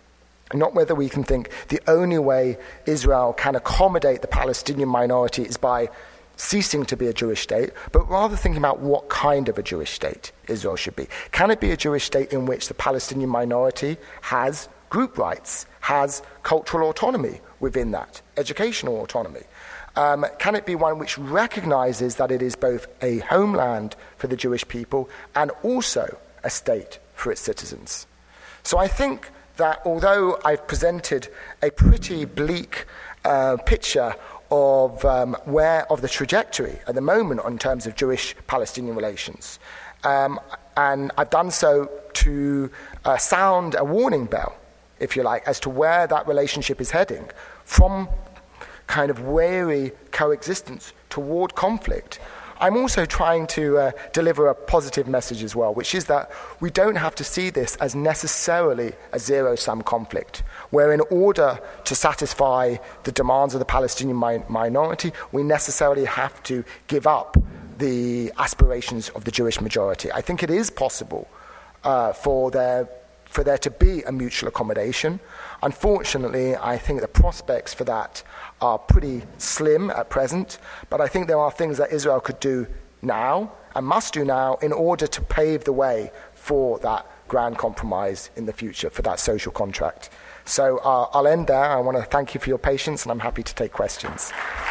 B: not whether we can think the only way Israel can accommodate the Palestinian minority is by ceasing to be a Jewish state, but rather thinking about what kind of a Jewish state Israel should be. Can it be a Jewish state in which the Palestinian minority has group rights, has cultural autonomy within that, educational autonomy? Um, can it be one which recognizes that it is both a homeland for the Jewish people and also a state for its citizens? So I think that although I've presented a pretty bleak uh, picture of um, where of the trajectory at the moment in terms of Jewish-Palestinian relations, um, and I've done so to uh, sound a warning bell, if you like, as to where that relationship is heading from kind of wary coexistence toward conflict. I'm also trying to uh, deliver a positive message as well, which is that we don't have to see this as necessarily a zero-sum conflict, where in order to satisfy the demands of the Palestinian mi- minority, we necessarily have to give up the aspirations of the Jewish majority. I think it is possible uh, for there for there to be a mutual accommodation. Unfortunately, I think the prospects for that are pretty slim at present, but I think there are things that Israel could do now and must do now in order to pave the way for that grand compromise in the future, for that social contract. So uh, I'll end there. I want to thank you for your patience, and I'm happy to take questions.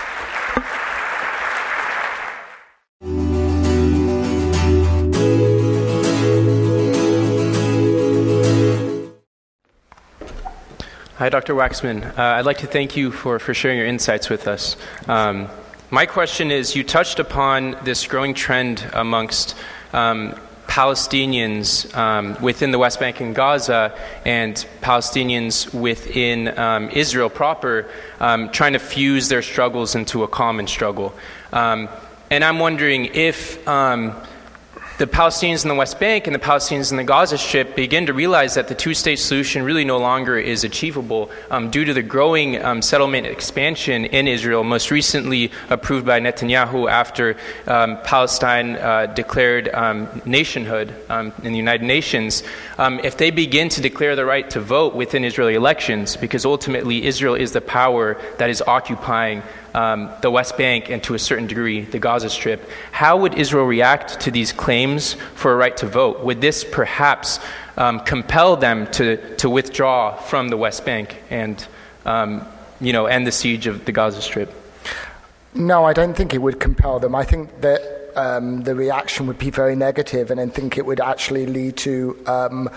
C: Hi, Doctor Waxman. Uh, I'd like to thank you for, for sharing your insights with us. Um, my question is, you touched upon this growing trend amongst um, Palestinians um, within the West Bank and Gaza and Palestinians within um, Israel proper, um, trying to fuse their struggles into a common struggle. Um, and I'm wondering if um, the Palestinians in the West Bank and the Palestinians in the Gaza Strip begin to realize that the two-state solution really no longer is achievable um, due to the growing um, settlement expansion in Israel, most recently approved by Netanyahu after um, Palestine uh, declared um, nationhood um, in the United Nations. Um, if they begin to declare the right to vote within Israeli elections, because ultimately Israel is the power that is occupying Um, the West Bank and to a certain degree the Gaza Strip, how would Israel react to these claims for a right to vote? Would this perhaps um, compel them to, to withdraw from the West Bank and um, you know, end the siege of the Gaza Strip?
B: No, I don't think it would compel them. I think that um, the reaction would be very negative, and I think it would actually lead to Um,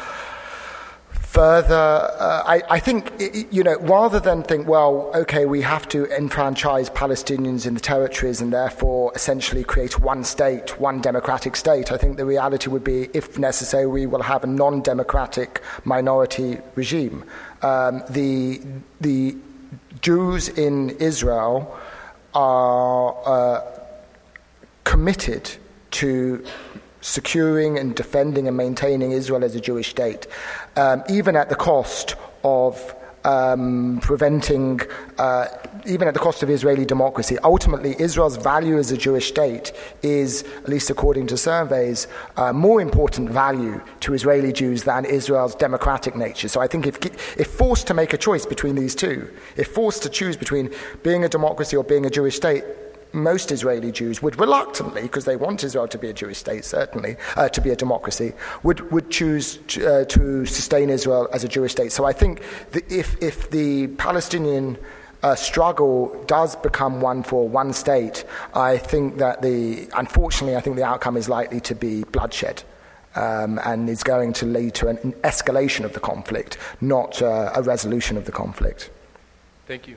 B: Further, uh, I, I think, you know, rather than think, well, okay, we have to enfranchise Palestinians in the territories and therefore essentially create one state, one democratic state, I think the reality would be, if necessary, we will have a non-democratic minority regime. Um, the, the Jews in Israel are uh, committed to securing and defending and maintaining Israel as a Jewish state, um, even at the cost of um, preventing, uh, even at the cost of Israeli democracy. Ultimately, Israel's value as a Jewish state is, at least according to surveys, uh, more important value to Israeli Jews than Israel's democratic nature. So I think if, if forced to make a choice between these two, if forced to choose between being a democracy or being a Jewish state, most Israeli Jews would reluctantly, because they want Israel to be a Jewish state, certainly, uh, to be a democracy, would, would choose to, uh, to sustain Israel as a Jewish state. So I think that if, if the Palestinian uh, struggle does become one for one state, I think that the, unfortunately, I think the outcome is likely to be bloodshed. Um, and is going to lead to an escalation of the conflict, not uh, a resolution of the conflict.
C: Thank you.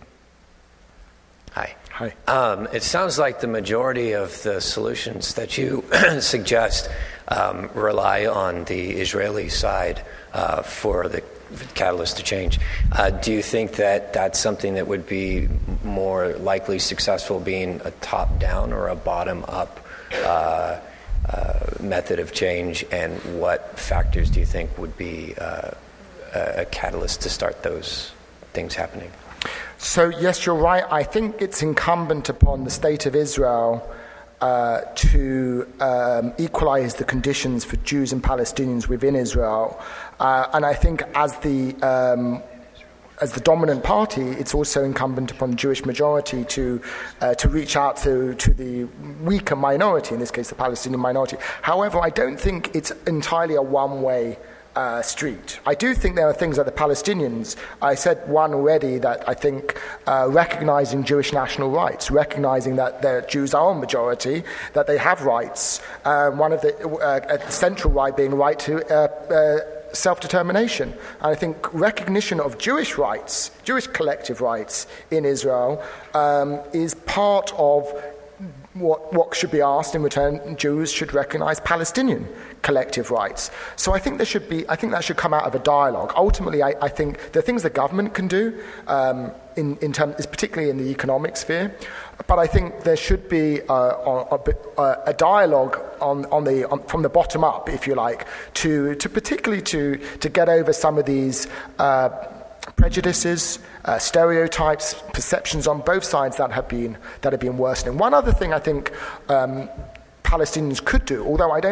D: Hi.
B: Hi.
D: Um, it sounds like the majority of the solutions that you suggest um, rely on the Israeli side uh, for the catalyst to change. Uh, do you think that that's something that would be more likely successful, being a top-down or a bottom-up uh, uh, method of change? And what factors do you think would be uh, a catalyst to start those things happening?
B: So, yes, you're right. I think it's incumbent upon the State of Israel uh, to um, equalize the conditions for Jews and Palestinians within Israel. Uh, and I think as the um, as the dominant party, it's also incumbent upon the Jewish majority to uh, to reach out to, to the weaker minority, in this case the Palestinian minority. However, I don't think it's entirely a one-way Uh, street. I do think there are things that the Palestinians, I said one already, that I think uh, recognizing Jewish national rights, recognizing that the Jews are a majority, that they have rights, uh, one of the uh, a central right being right to uh, uh, self-determination. And I think recognition of Jewish rights, Jewish collective rights in Israel um, is part of What, what should be asked in return. Jews should recognize Palestinian collective rights. So I think there should be. I think that should come out of a dialogue. Ultimately, I, I think there are things the government can do, um, in in terms, particularly in the economic sphere. But I think there should be uh, a, a, a dialogue on, on the on, from the bottom up, if you like, to to particularly to to get over some of these Uh, prejudices, uh, stereotypes, perceptions on both sides that have been that have been worsening. One other thing I think um, Palestinians could do, although I don't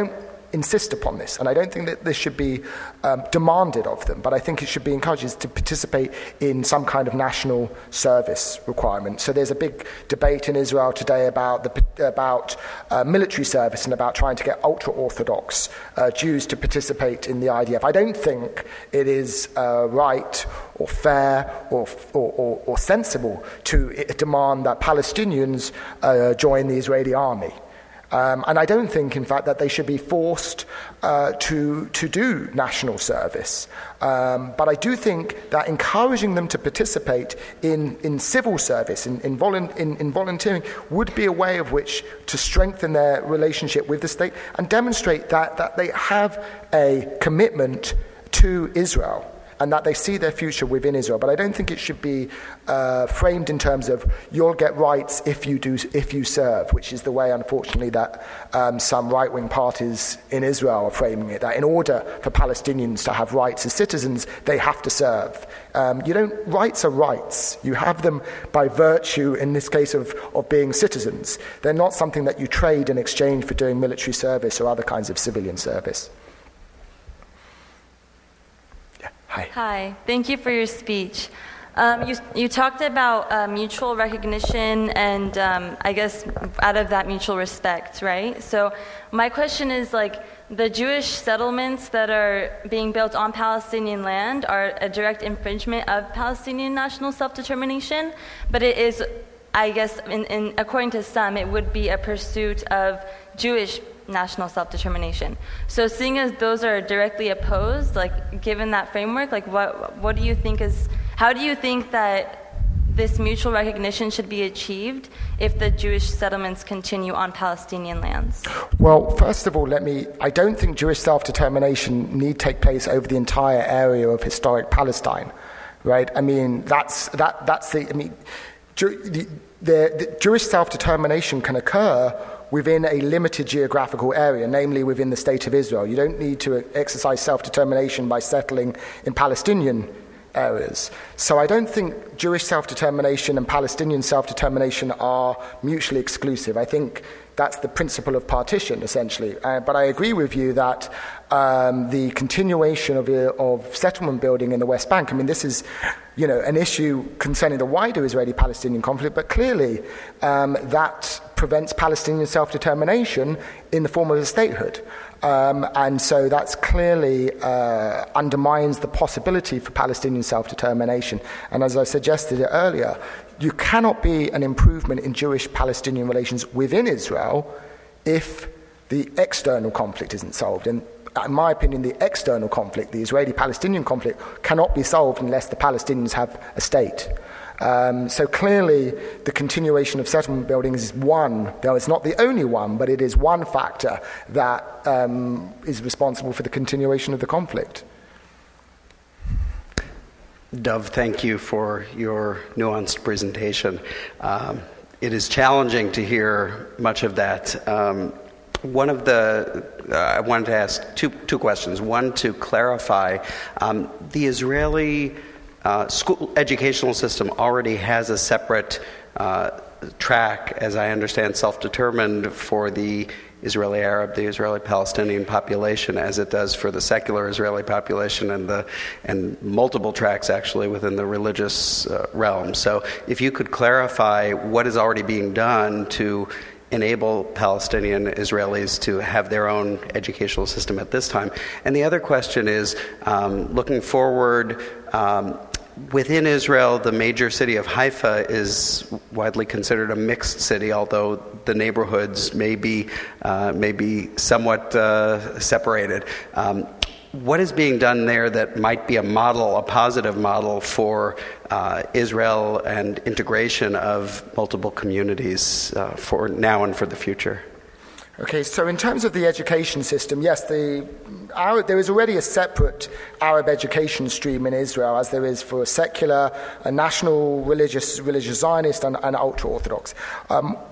B: insist upon this, and I don't think that this should be um, demanded of them, but I think it should be encouraged to participate in some kind of national service requirement. So there's a big debate in Israel today about the about uh, military service and about trying to get ultra-Orthodox uh, Jews to participate in the I D F. I don't think it is uh, right or fair or, or, or, or sensible to demand that Palestinians uh, join the Israeli army. Um, and I don't think, in fact, that they should be forced uh, to to do national service. Um, but I do think that encouraging them to participate in, in civil service, in in, volu- in in volunteering, would be a way of which to strengthen their relationship with the state and demonstrate that, that they have a commitment to Israel, and that they see their future within Israel. But I don't think it should be uh, framed in terms of you'll get rights if you do if you serve, which is the way, unfortunately, that um, some right-wing parties in Israel are framing it. That in order for Palestinians to have rights as citizens, they have to serve. Um, you don't. Rights are rights. You have them by virtue, in this case, of, of being citizens. They're not something that you trade in exchange for doing military service or other kinds of civilian service. Hi.
E: Hi. Thank you for your speech. Um, you, you talked about uh, mutual recognition and um, I guess out of that mutual respect, right? So my question is, like, the Jewish settlements that are being built on Palestinian land are a direct infringement of Palestinian national self-determination, but it is, I guess, in, in, according to some, it would be a pursuit of Jewish national self-determination. So seeing as those are directly opposed, like, given that framework, like, what what do you think is, how do you think that this mutual recognition should be achieved if the Jewish settlements continue on Palestinian lands?
B: Well, first of all, let me, I don't think Jewish self-determination need take place over the entire area of historic Palestine, right? I mean, that's, that, that's the, I mean, Jew, the, the, the Jewish self-determination can occur within a limited geographical area, namely within the State of Israel. You don't need to exercise self-determination by settling in Palestinian areas. So I don't think Jewish self-determination and Palestinian self-determination are mutually exclusive. I think that's the principle of partition, essentially. Uh, but I agree with you that um, the continuation of, uh, of settlement building in the West Bank, I mean, this is, you know, an issue concerning the wider Israeli-Palestinian conflict, but clearly um, that prevents Palestinian self-determination in the form of a statehood. Um, and so that's clearly uh, undermines the possibility for Palestinian self-determination. And as I suggested earlier, you cannot be an improvement in Jewish-Palestinian relations within Israel if the external conflict isn't solved. And in my opinion, the external conflict, the Israeli-Palestinian conflict, cannot be solved unless the Palestinians have a state. Um, so clearly, the continuation of settlement building is one, though it's not the only one, but it is one factor that um, is responsible for the continuation of the conflict.
F: Dov, thank you for your nuanced presentation. Um, it is challenging to hear much of that. Um, one of the, uh, I wanted to ask two, two questions. One, to clarify, um, the Israeli Uh, school educational system already has a separate uh, track, as I understand, self-determined for the Israeli Arab, the Israeli Palestinian population, as it does for the secular Israeli population, and the and multiple tracks actually within the religious uh, realm. So, if you could clarify what is already being done to enable Palestinian Israelis to have their own educational system at this time. And the other question is, um, looking forward, um, within Israel, the major city of Haifa is widely considered a mixed city, although the neighborhoods may be, uh, may be somewhat uh, separated. Um, What is being done there that might be a model, a positive model for uh, Israel and integration of multiple communities uh, for now and for the future?
B: Okay, so in terms of the education system, yes, the, our, there is already a separate Arab education stream in Israel, as there is for secular, a national, religious, religious Zionist, and, and ultra-Orthodox. Um,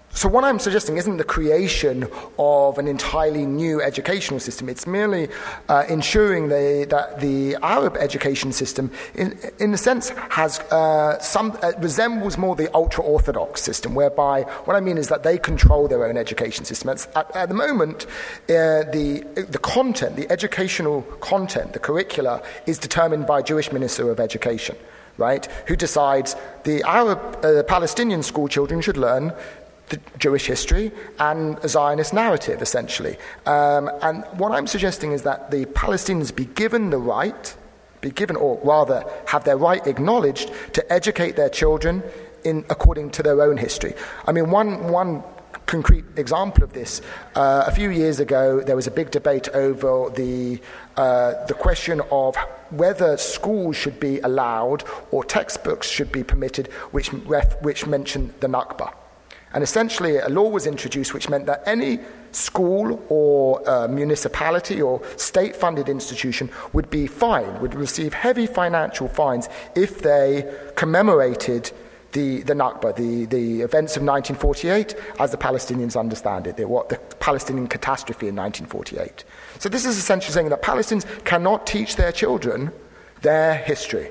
B: So what I'm suggesting isn't the creation of an entirely new educational system. It's merely uh, ensuring the, that the Arab education system, in, in a sense, has uh, some uh, resembles more the ultra-orthodox system, whereby what I mean is that they control their own education system. At, at, at the moment, uh, the the content, the educational content, the curricula, is determined by Jewish Minister of Education, right? Who decides the Arab, uh, Palestinian school children should learn the Jewish history and a Zionist narrative, essentially. Um, and what I'm suggesting is that the Palestinians be given the right, be given, or rather have their right acknowledged, to educate their children in according to their own history. I mean, one one concrete example of this, uh, a few years ago, there was a big debate over the uh, the question of whether schools should be allowed or textbooks should be permitted which ref, which mentioned the Nakba. And essentially, a law was introduced which meant that any school or uh, municipality or state-funded institution would be fined, would receive heavy financial fines if they commemorated the, the Nakba, the, the events of nineteen forty-eight, as the Palestinians understand it, the, what the Palestinian catastrophe in nineteen forty-eight. So this is essentially saying that Palestinians cannot teach their children their history.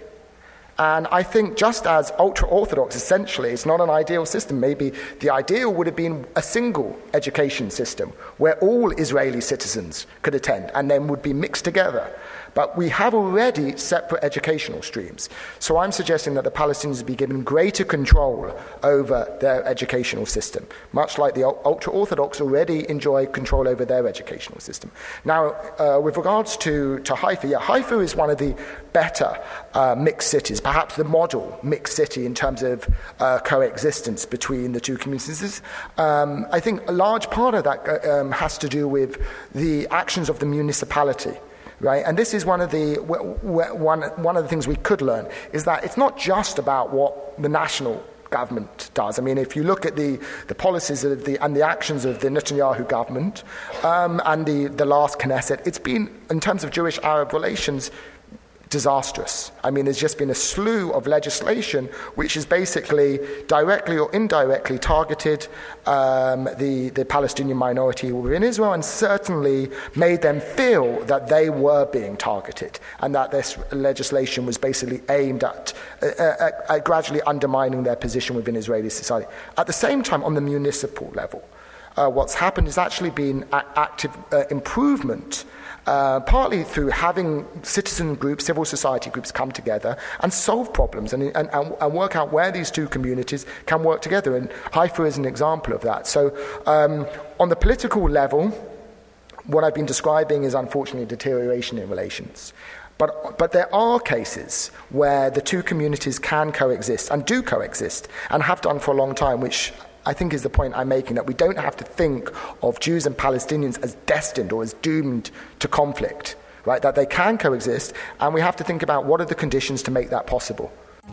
B: And I think just as ultra-Orthodox, essentially, it's not an ideal system. Maybe the ideal would have been a single education system where all Israeli citizens could attend and then would be mixed together. But we have already separate educational streams. So I'm suggesting that the Palestinians be given greater control over their educational system, much like the ultra-Orthodox already enjoy control over their educational system. Now, uh, with regards to, to Haifa, yeah, Haifa is one of the better uh, mixed cities, perhaps the model mixed city in terms of uh, coexistence between the two communities. Um, I think a large part of that uh, um, has to do with the actions of the municipality. Right, and this is one of the one one of the things we could learn is that it's not just about what the national government does. I mean, if you look at the, the policies of the and the actions of the Netanyahu government um, and the, the last Knesset, it's been, in terms of Jewish-Arab relations, disastrous. I mean, there's just been a slew of legislation which is basically directly or indirectly targeted um, the, the Palestinian minority within Israel and certainly made them feel that they were being targeted and that this legislation was basically aimed at, uh, at, at gradually undermining their position within Israeli society. At the same time, on the municipal level, uh, what's happened has actually been a- active uh, improvement Uh, partly through having citizen groups, civil society groups come together and solve problems and, and, and work out where these two communities can work together. And Haifa is an example of that. So um, on the political level, what I've been describing is unfortunately deterioration in relations. But, but there are cases where the two communities can coexist and do coexist and have done for a long time, which I think is the point I'm making, that we don't have to think of Jews and Palestinians as destined or as doomed to conflict, right? That they can coexist, and we have to think about what are the conditions to make that possible.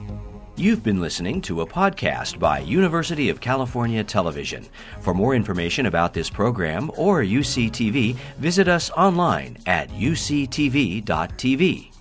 A: You've been listening to a podcast by University of California Television. For more information about this program or U C T V, visit us online at u c t v dot t v.